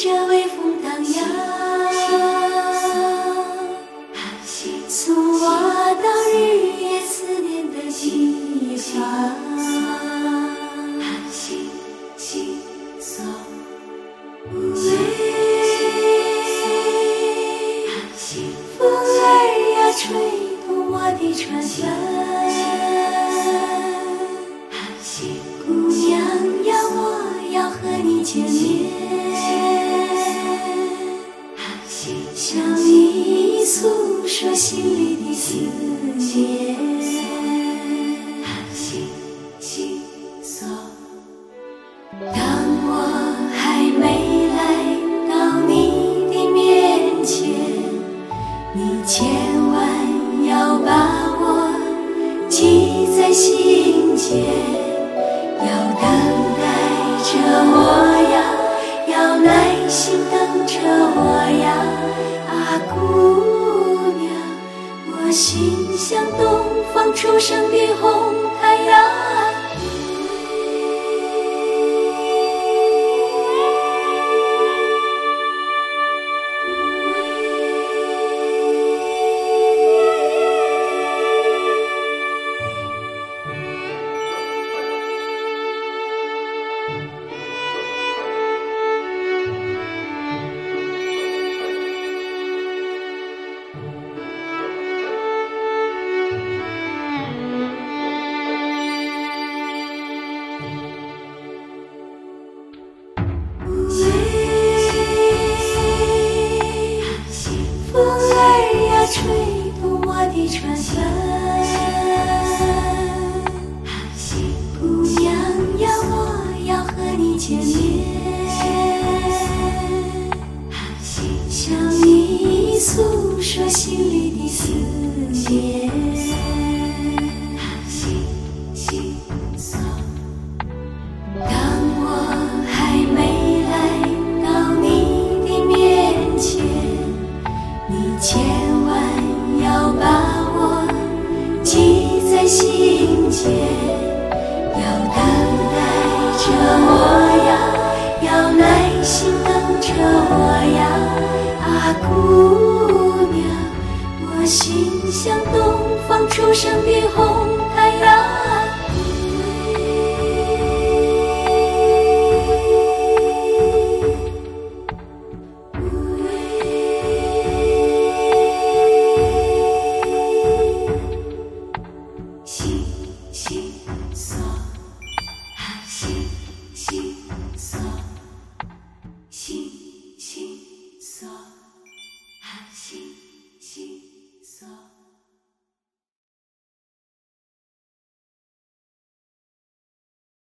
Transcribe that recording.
着微风荡漾，送我到日夜思念的地方。风儿呀，吹动我的船帆，姑娘呀，我要和你见面，向你诉说心里的思念。当我还没来到你的面前，你千万要把我记在心间，要等待着我呀，要耐心等着我呀，啊，姑娘，我心像东方初升的红太阳。风儿呀，吹动我的船帆，姑娘呀，我要和你见面，向你诉说心里的思念。当我还没来到你的面前，你千万要把我记在心间，要等待着我呀，要耐心等着我呀，啊，姑娘，我心像东方初升的红太阳。西西嗦，西西。